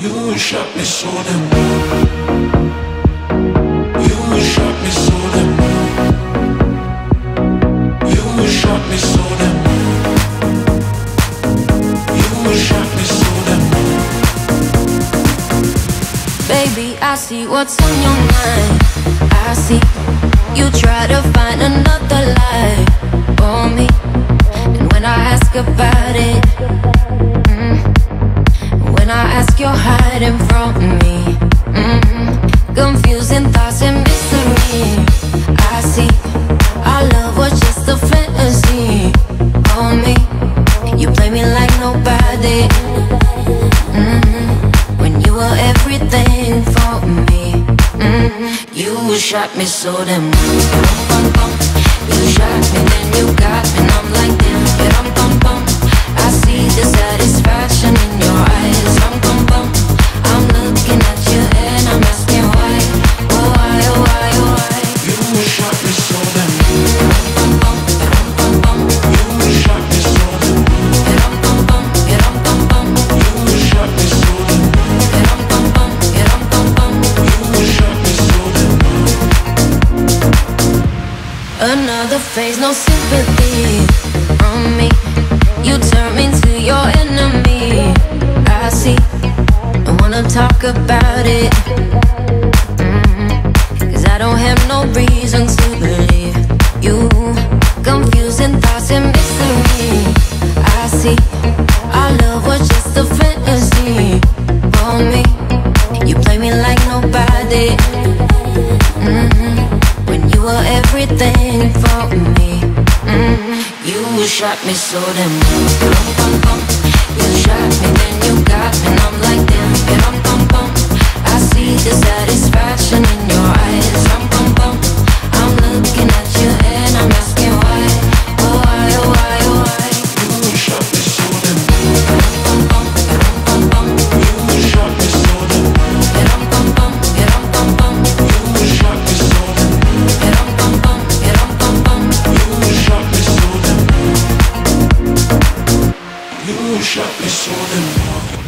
You shot me so damn well. You shot me so damn well. You shot me so damn well. You shot me so damn well. Baby, I see what's on your mind. I see you try to find another lie for me. And when I ask about it, when I ask, you're hiding from me. Confusing thoughts and mystery. I see our love was just a fantasy for me. You play me like nobody. When you were everything for me. You shot me so damn well. You shot me, then you got me, and I'm like damn. I see the satisfaction in your eyes. I'm looking at you and I'm asking why. Oh why, oh why, oh why. You shot me so damn well. You shot me so damn well. You shot me so damn well. You shot me so damn well. Another phase, no sympathy from me. You turn me to your enemy. I see, I wanna talk about it. Cause I don't have no reason to believe you. Confusing thoughts and mystery. I see, our love was just a fantasy for me. You play me like nobody. When you were everything for me. You shot me so damn well. You shot me, then you got me, and I'm like damn. I see the satisfaction in your eyes. I'm looking at you and I'm asking why. Oh why, oh why, oh why. You shot me so damn well. You shot me so damn well. You shot me so damn well. You shot me so damn well. You shot me so damn well.